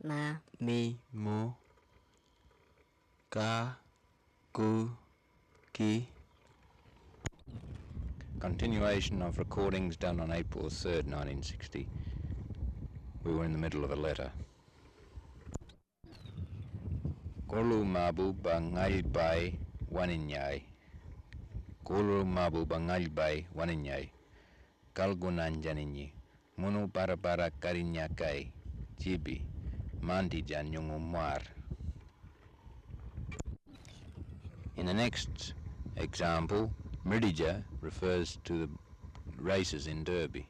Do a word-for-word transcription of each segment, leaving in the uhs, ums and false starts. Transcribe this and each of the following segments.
ma, mi, mu, ka, ku, ki. Continuation of recordings done on April third, nineteen sixty. We were in the middle of a letter. Kolu mabu bangalbay waninyay. Kolu mabu bangalbay waninyay. Kalgunan janinyi. Munu para para karinyakai. Jibi. Mandi jan yungu muar. In the next example, Mridija refers to the races in Derby.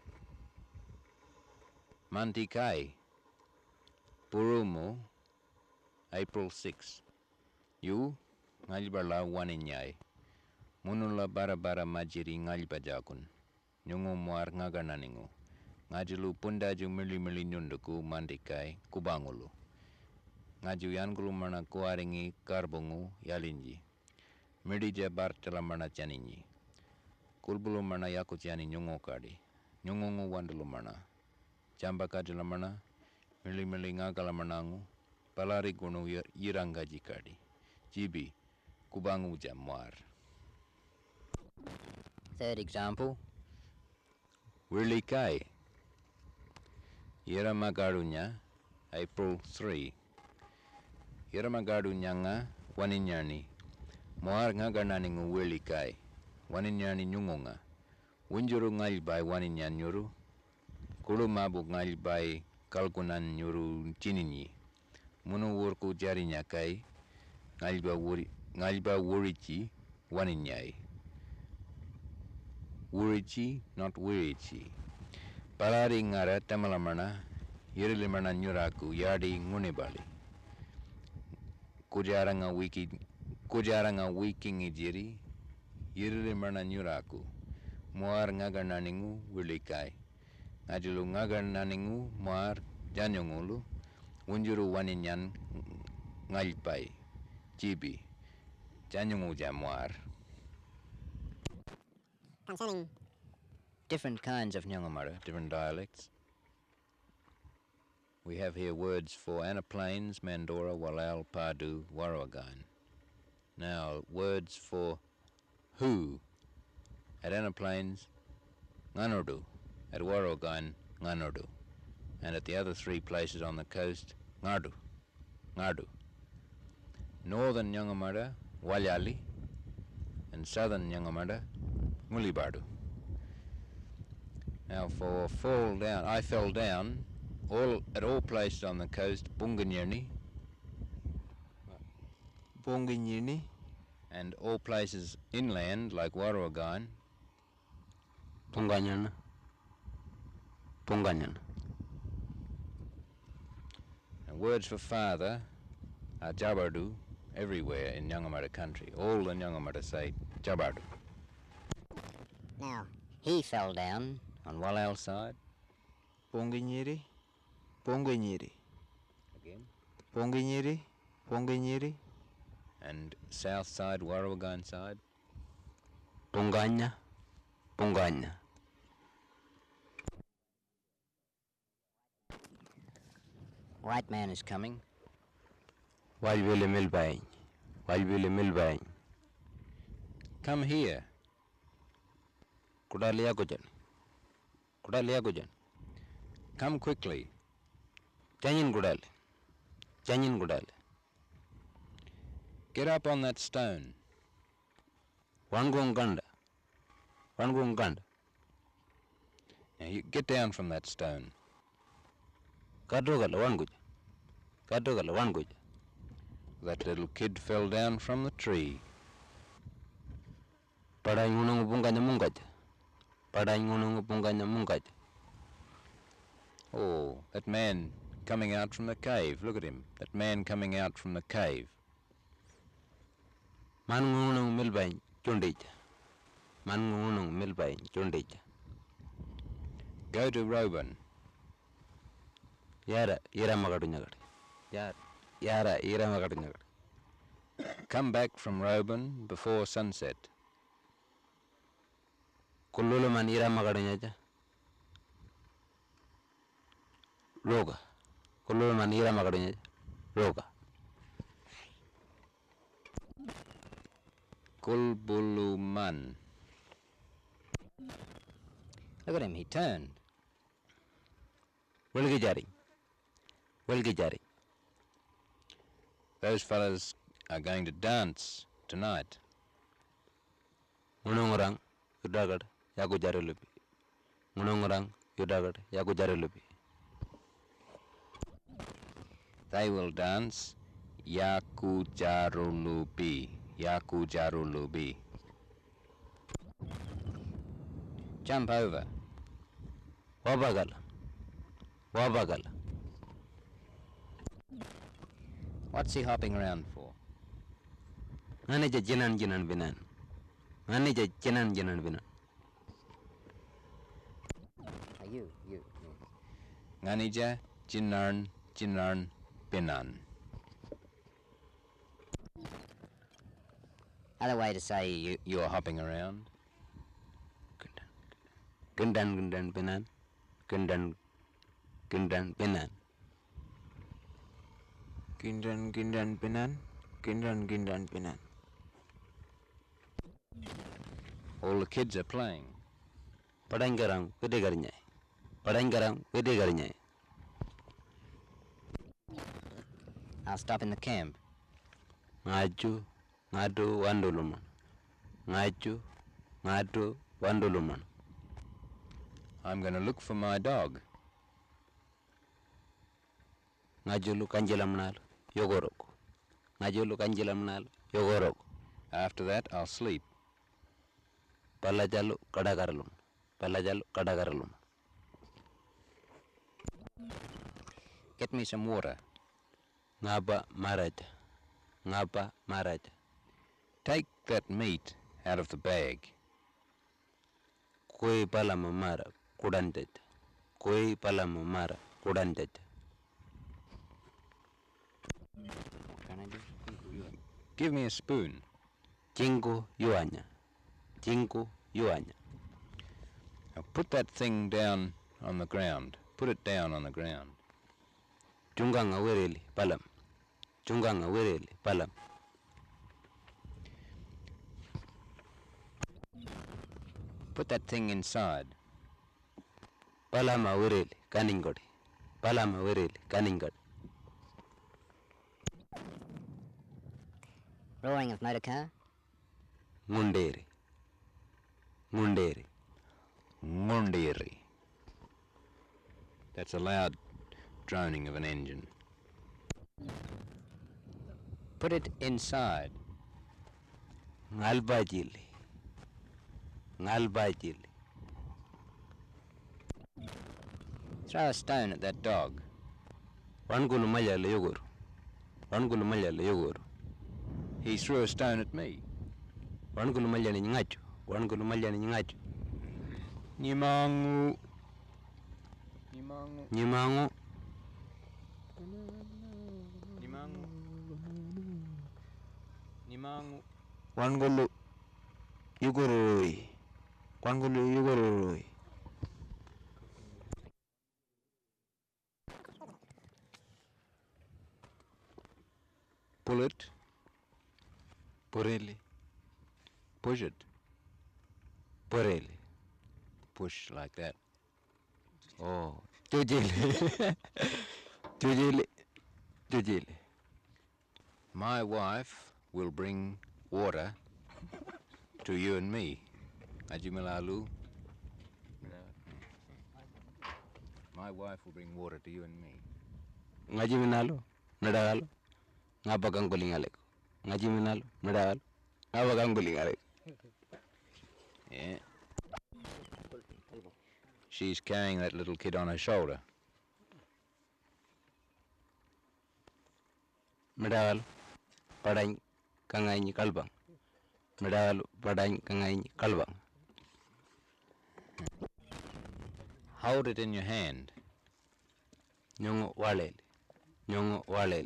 Mantikai, Purumu, April sixth. You, Ngalibala waninyay. Munula bara-bara majiri ngalibajakun. Nyungu muar ngagananingu. Ngajilu pundaju mili-mili nyunduku mantikai kubangulu. Ngaju yangulu mana kuaringi karbungu yalinji. Mridija bartala mana chaninyi. Kulbulu mana yaku chani nyungu kadi. Nyungungu wandulu mana. Chamba kajula mana. Mili-mili ngagala manangu. Palari gunu yirangaji kadi. Jibi kubangu jamuar. Third example. Wirlikai. Iramagarunya, April third. Iramagarunya nga waninyani. Muar ngagananingu wirlikai. Waninyani nyungunga. Unjuru ngalibay waninyan nyuru. Kulu mabu ngalibay kalkunan nyuru chininyi. Munu wurku jarinya kai. Ngaliba wuri ngaliba wurichi waninyai. Wurichi, not wirichi. Palari ngara tamalamana. Yirilimana nyuraku yadi ngunibali. Kujaranga wiki kujaranga wikingi jiri. Yirilimana nyuraku. Muar ngagananingu wirlikai. Ngajulu ngagananingu muar janyongulu. Unjuru waninyan ngalpai. Jibi. Janyongu jamuar. Concerning different kinds of Nyangamatta, different dialects. We have here words for Annaplains, Mandora, Walal, Padu, Warrawagan. Now, words for who. At Annaplains, Nganordu. At Warrawagan, Nganordu. And at the other three places on the coast, Ngardu. Ngardu. Northern Nyangamatta, Walyali. And southern Nyangamatta, Mulibadu. Now for fall down, I fell down, all at all places on the coast, Bunganyirni. Bonganyirni. And all places inland, like Warrawagan. Punganyana. Punganyana. And words for father are Jabardu everywhere in Nyangamatta country. All the Nyangamatta say Jabardu. Now, he fell down. On Walal side. Bonganyiri. Bonganyiri. Again. Bonganyiri. Bonganyiri. And south side, Warrawagan side. Punganya. Punganya. White man is coming. Walvile milbain. Walvile milbain. Come here. Kudali yakujan. Kudali yakujan. Come quickly. Janyin kudali. Janyin kudali. Get up on that stone. Wangung ganda. Wangung ganda. Now you get down from that stone. Kadrugala wanguja. Kadrugala wanguja. That little kid fell down from the tree. Pada ngunung punganya mungaja. Pada ngunung punganya mungaja. Oh, that man coming out from the cave. Look at him. That man coming out from the cave. Man ngunung milbain chundija. Man ngunung milbain chundija. Go to Roban. Yara ira magadu nyagad. Yara yara ira magadu nyagad. Come back from Roban before sunset. Kullulu man ira magadu nyaja. Roga. Kulul man ira magadunya. Roga. Kulbuluman. Look at him, he turned. Welgi jari. Welgi jari. Those fellas are going to dance tonight. Munongorang yudagad yaku jari lupi. Munongorang yudagad yaku jari lupi. They will dance Yaku Jarulubi. Yaku Jarulubi. Jump over. Wabagal. Wabagal. What's he hopping around for? Ngani ja jinan jinan binan. Ngani ja jinan jinan binan. Hey, you, you, you. Nganija Jinarn Jinarn Binan. Other way to say you, You're hopping around. Gendan gendan binan. Gendan gendan binan. Gindan gindan binan. Gindan gindan binan. All the kids are playing. Padang garang pede garinya. Padang garang pede garinya. I'll stop in the camp. Ngaju ngadu wanduluman. Ngaju ngadu wanduluman. I'm going to look for my dog. Ngajulu kanjilamnal yogoroko. Ngajulu kanjilamnal yogoroko. After that, I'll sleep. Palajalu kadagaralum. Palajalu kadagaralum. Get me some water. Ngapa maraja. Ngapa maraja. Take that meat out of the bag. Koi palama mara kudantet. Koi palama mara kudantet. What can I do? Give me a spoon. Cinco yuanya. Cinco yuanya. Now put that thing down on the ground. Put it down on the ground. Chunganga wereli palam. Chunganga wereli palam. Put that thing inside. Palama wereli kaningodi. Palama wereli kaningodi. Roaring of motor car. Ngunderi. Ngunderi. Ngundiri. That's a loud droning of an engine. Put it inside. Ngalbajili. Ngalbajili. Throw a stone at that dog. Wangulu mayale yogoro. Wangulu mayale yogoro. He threw a stone at me. Wangulu mayale ngacho. Wangulu mayale ngacho. Nimangu. Nimangu. Nyimangu. Nimangu. Nimangu. Wangulu yogoro. Wangulu yogoro. Pull it. Poreli. Push it. Poreli. Push like that. Oh. Tujili. Tujili. Tujili. My wife will bring water to you and me. Ajimalalu. My wife will bring water to you and me. Ngaji minalo. Nadagalo. Ngapa kang kulingaleko. Ngaji minalo. Nadagalo. Ngapa kang kulingaleko. Yeah. She's carrying that little kid on her shoulder. Nadagalo. Padang kangaini kalbang. Nadagalo. Padang kangaini kalbang. Hold it in your hand. Nyongo waleli. Nyongo waleli.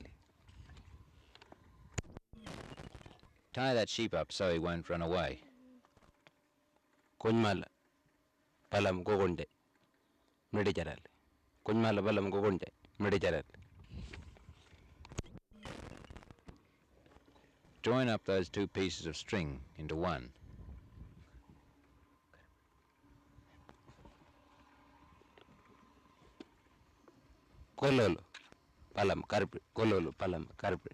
Tie that sheep up so he won't run away. Kunmala. Palam kokonde. Medijaral. Kunmala palam kokonde. Medijaral. join up those two pieces of string into one. Kololo, palam, karpe, kololo, palam, karpe.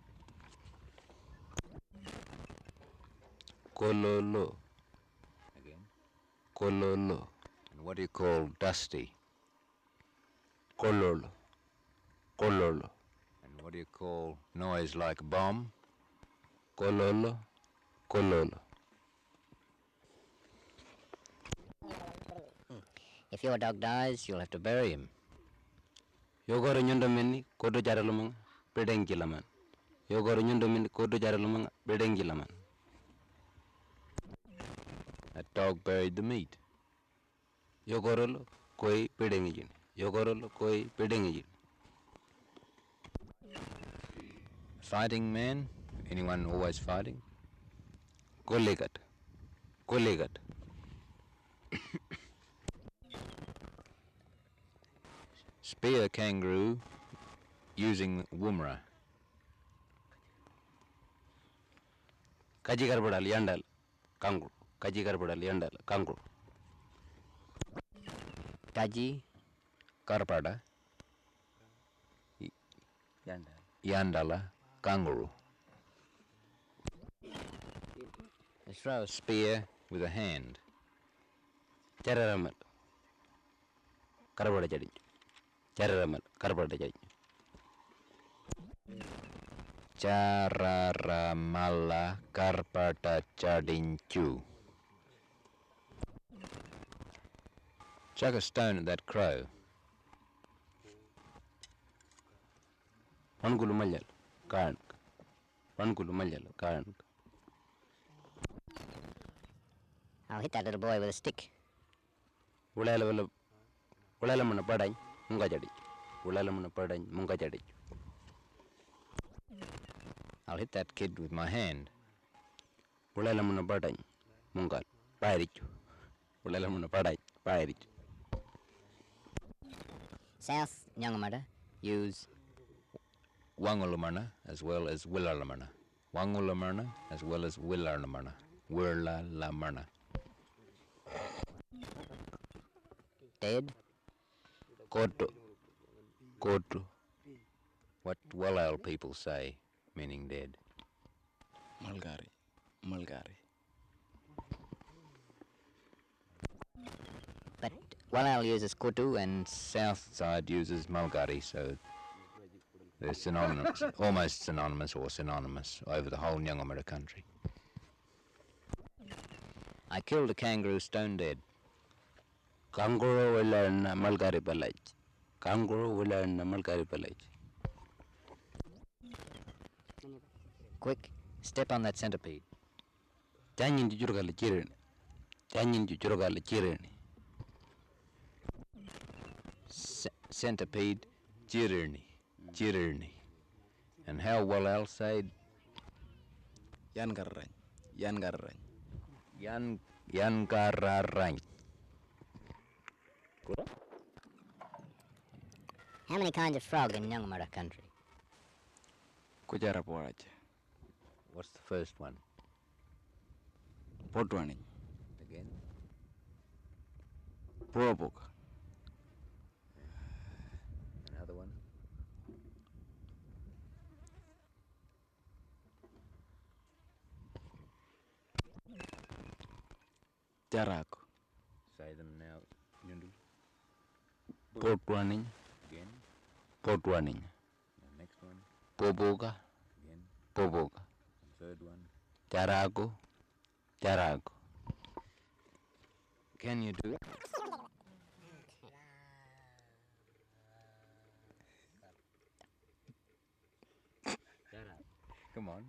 Kololo, Again. kololo, And what do you call dusty? kololo, kololo, And what do you call noise like a bomb? kololo, kololo. If your dog dies, you'll have to bury him. Yogoro nyundo meni kodo jaralumang bedeng kilaman. Yogoro nyundo meni kodo jaralumang bedeng kilaman. That dog buried the meat. Yogoro lo koi bedeng ijin. Yogoro lo koi bedeng ijin. Fighting man? Anyone always fighting? Kolegat, kolegat. Spear kangaroo using woomera. Kaji karbadal yandal, kangur. Kaji karbadal yandal, kangur. Kaji, Karpada, Yandal. yandala, kangaroo. Throw a spear with a hand. Chararamal. Karbada jadi. Chararamal, karbada jadi. Chararamalla karpata chadinchu. Chuck a stone at that crow. Pankulu maljal, kank. Pankulu maljal, kank. I'll hit that little boy with a stick. Ulala wala, ulala mana padang, munga jadi. Ulala mana padang, munga jadi. I'll hit that kid with my hand. Ulala mana padang, munga, pairichu. Ulala mana padang, pairichu. South Nyangamada, use Wangulamana as well as Willalamana. Wangulamana as well as Willalamana. Wirlalamana. dead. Koto, koto. What Wallal people say, meaning dead. Malgari, malgari. But Wallal uses kutu and South side uses Mulgari, so they're synonymous, almost synonymous or synonymous over the whole Nyangomera country. I killed a kangaroo stone dead. Kanguro wala na malgari palaj. Kanguro wala na malgari palaj. quick, step on that centipede. Chanyin jujur kala chirene. Chanyin jujur kala chirene. C- centipede, Jirni, Jirni. And how Wallal said, Yan garrany, yan garrany. Yan Yangararang. How many kinds of frog in Nyangmara country? Kujara porache. What's the first one? Potwani. Again. Purapoka. Another one. Jarako. Say them now, Yundu. Potwani. Again. Potwani. The next one. Popoka. Again. Popoka. Third one. Jarako. Jarako. Can you do it? Come on.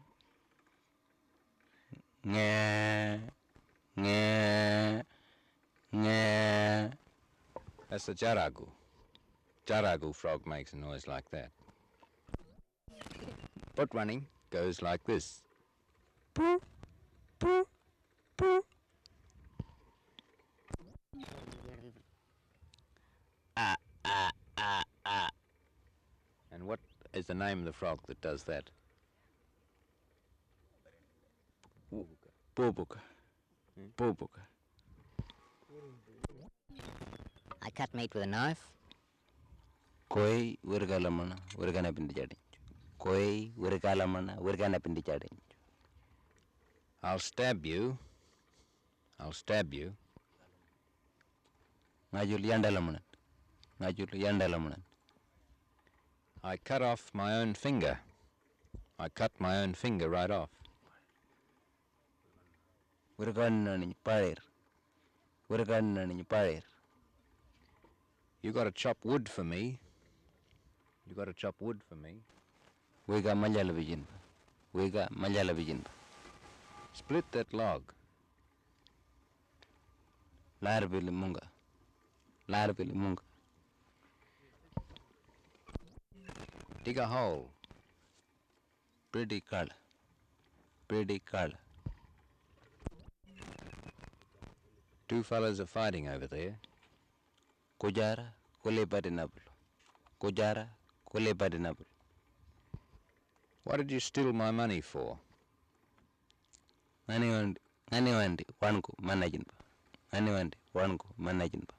Nge. Nge. Nge. That's the Jaragu. Jaragu frog makes a noise like that. Foot running goes like this. Ah, ah, ah, ah. And what is the name of the frog that does that? Pupuka. Pupuka. I cut meat with a knife. Koi urgalamana urgana pindi chadinchu. Koi urgalamana urgana pindi chadinchu. I'll stab you. I'll stab you. Ngajul yandalaman. Ngajul yandalaman. I cut off my own finger. I cut my own finger right off. Urganani pair. Urganani pair. You got to chop wood for me. You got to chop wood for me. Wega manjala vision. Wega manjala vision. Split that log. Larpili munga. Larpili munga. Dig a hole. Pretty call. Pretty call. Two fellas are fighting over there. Kujara kule parinabul. Kujara kule parinabul. What did you steal my money for? Ngani wandi ngani wandi wanku manajinba. Ngani wandi wanku manajinba.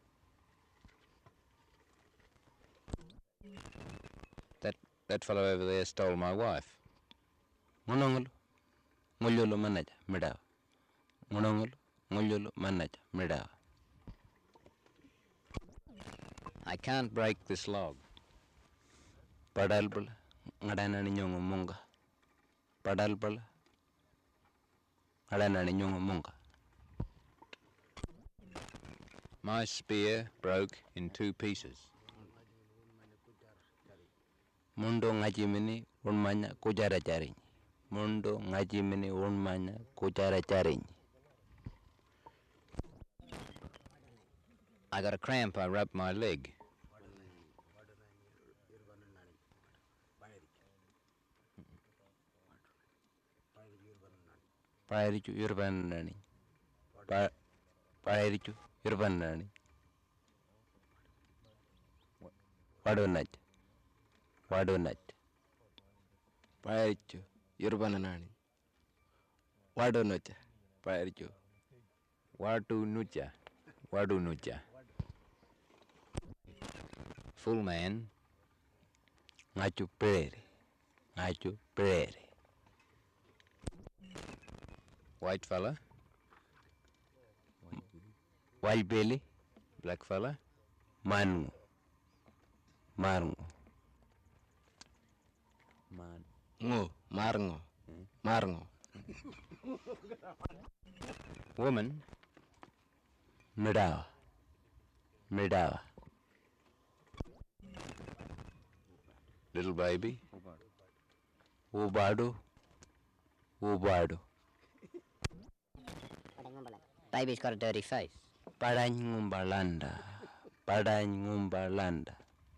That that fellow over there stole my wife. Munongulu ngulyolo manaja midawa. Munongulu ngulyolo manaja midawa. I can't break this log. Padal pala ngadanani nyongo munga. Padal pala ngadanani nyongo munga. My spear broke in two pieces. Mundo ngajimini unmanya kujara cariñ. Mundo ngajimini unmanya kujara cariñ. I got a cramp. I rubbed my leg. Pairichu yurbanani. Pa pairichu yurbanani. Wadonaj. Wadonaj. Pairichu yurbanani. Wadonaj. Pairichu. Wadu nuja. Wadu nuja. Full man. Ngachu prere. Ngachu prere. White fella. White belly. Black fella. Manu. Marngo. Man. Ngo. Marngo. Marngo. Woman. Midawa. Midawa. Little baby. Ubadu. Ubadu. Baby's got a dirty face. Padany ngumbalanda. Padany ngumbalanda.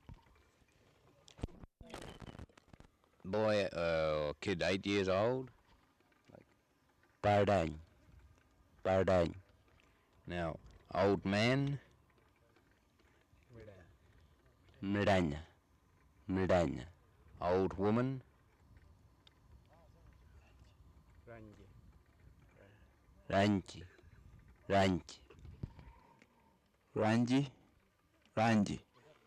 Boy uh, or kid eight years old. Padany. Padany. Now, old man. Midanya. Midanya. Old woman. Ranji. Ranji. Ranji. Ranji.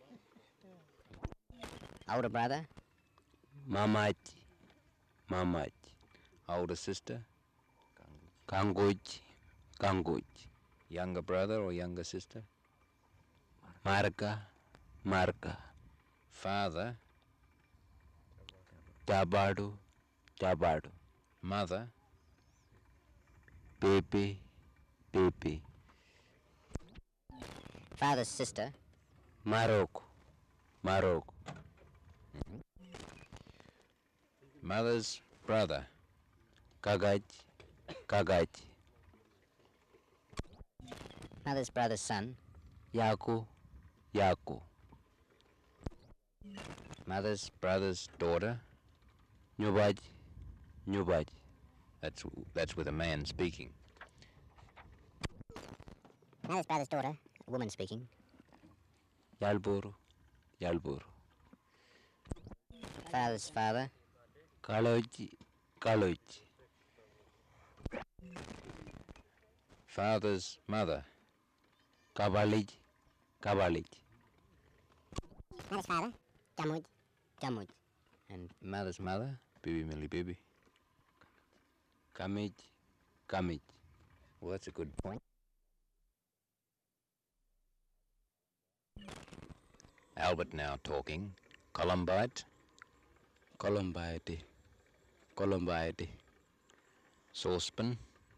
Older brother. Mamachi. Mamachi. Older sister. Kangochi. Kangochi. Younger brother or younger sister. Marka. Marka. Father. Chabadu. Chabadu. Mother. Pepe. Pepe. Father's sister. Maroko. Maroko. Mother's brother. Kagachi. Kagachi. Mother's brother's son. Yaku. Yaku. Mother's brother's daughter. Nyubaji. Nyubaji. That's that's with a man speaking. Mother's brother's daughter. A woman speaking. Yalburu. Yalburu. Father's father. Kalochi. Kalochi. Father's mother. Kabalij, kabalij. Mother's father. Jamuj. Jamuj. And mother's mother. Bibi Millie Bibi. Kamij, kamij. Well, that's a good point. Albert now talking. Columbite. Columbite, Columbite. Saucepan.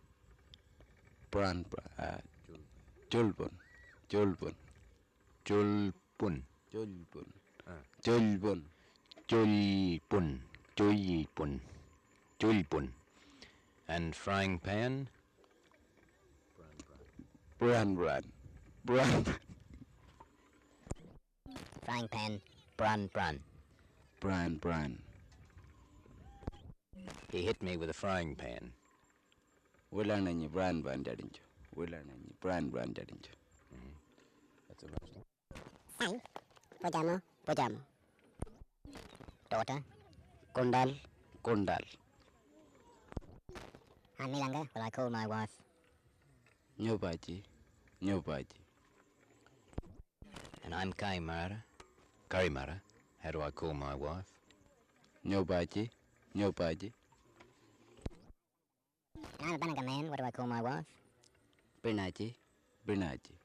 Bran, uh, Julbun, Julbun, Julpun. Julbun, Ah. Julbun. Julpun. Julpun. Julpun. And frying pan. Bran, bran, bran, Frying pan. Bran, bran. bran, bran. He hit me with a frying pan. Wala na ni bran, bran jadincho. Wala na ni bran, bran jadincho. That's a nice one. Son. Pojamo. Pojamo. Daughter. Kundal. Kondal. I'm Milanga, but I call my wife. Nyobaji, Nyobaji. And I'm Kaimara. Karimara. How do I call my wife? Nyobaji, Nyobaji. And I'm a Banaka man, what do I call my wife? Binaji, Binaji.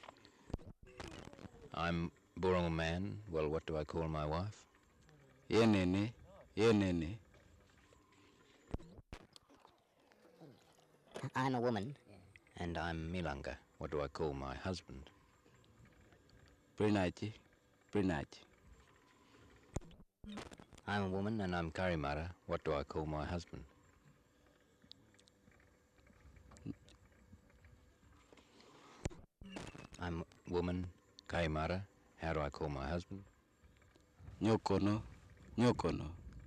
I'm Burungal man. Well, what do I call my wife? Yenene, yenene. I'm a woman. And I'm Milanga. What do I call my husband? Binaji, Binaji. I'm a woman and I'm Karimara. What do I call my husband? I'm woman, Kaimara. How do I call my husband? Nyokono, Nyokono.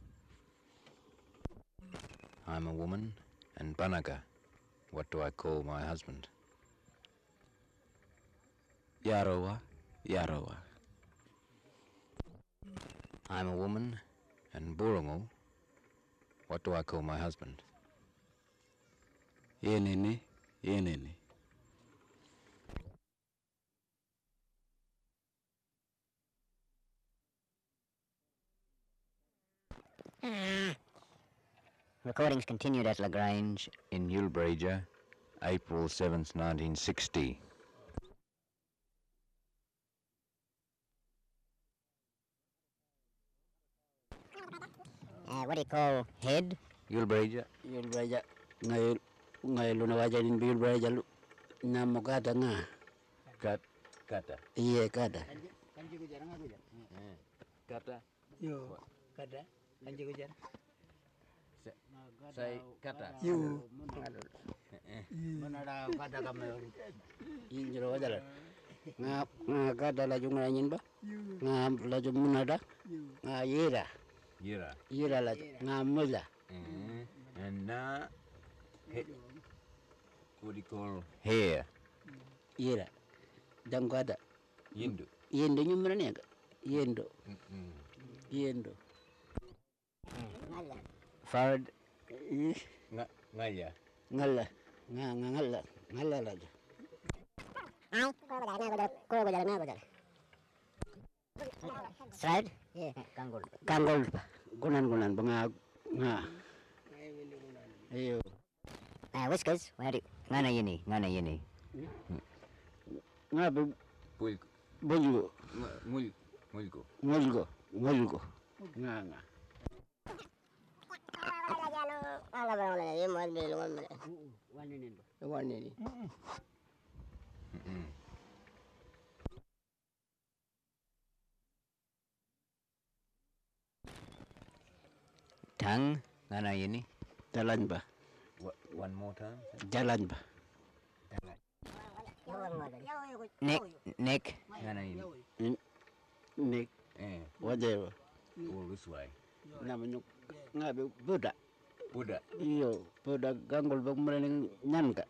I'm a woman and Banaga. What do I call my husband? Yarowa, Yarowa. I'm a woman and Burungal. What do I call my husband? Yenene, yenene. Recordings continued at LaGrange. In Yulbreja, April seventh, nineteen sixty. Uh, what do you call head? Yulbreja? Yul braja, ngayon, ngayon lu nawaja din bil braja lu. Namo kata nga. Kat, kata. Iya kata. Kata. Yo, kada, anjing ujar. Say kata. Yo, Mana ada kata kami. Ini jero aja lah. Nga nga kata laju ngalahin ba? Nga laju munada. Nga yera. Yira. Yera laju. Nga mula. And now, he- what do you call hair? Yera. Dan kata. Yindu. Yendo nyumra ni agak. Yendo. Yendo. Farad. Ih. Nga, ngaya. Ngala. Nga nga ngala. Ngala laju. Ay, kuro ko jalan, ko jalan. Stride? Yeah, kanggol. Kanggol pa. Gunan gunan ba nga nga. Ayo. Uh, whiskers, where do you... Ngana yini, ngana yini. Nga ba Pulko. bulgo. Mul, mulko. Ngulgo. Ngulgo. Nga nga. Waninin ba? Waninin. Tang, ngana yini? Jalan ba? One more time. Jalan ba? Nick, Nick. Ngana yini? Nik. Eh, Whatever. all this way. Naman yung nga ba Buddha. Buddha. Iyo. Buddha ganggol ba mo rin nyan ka?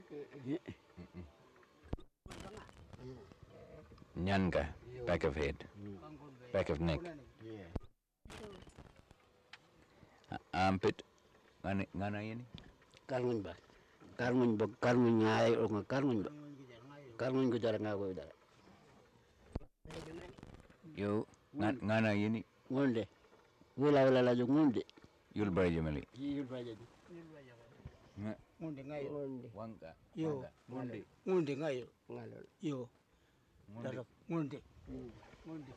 Nyanga, back of head. Back of neck. Uh, armpit. Ngana, ngana yini? Kangon ba? karmuñ ba karmuñ ngaay o nga karmuñ ba karmuñ ko jara nga ko dara Yo ngan- ngana yini ngonde wala wala la jo ngonde yul baraje mali. yul baje Ngunde ngayo. Wanga. Yo. Mundi. Ngunde ngayo. ngalol Yo. Mundi. Darak. Ngunde. Ngunde.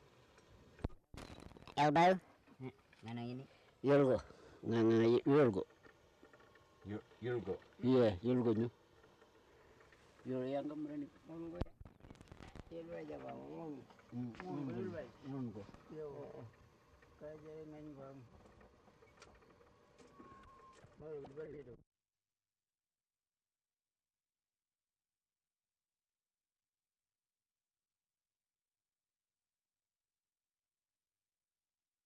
El bayo. Mana ini? yolgo nga nga yolgo Yul- Yulgo. iya yolgo ñu yol yang ngamrani Ngunde. Yelwa jaba ngunde. ngongo ngongo Yo. Kaya ngani bang. Mau berbalik.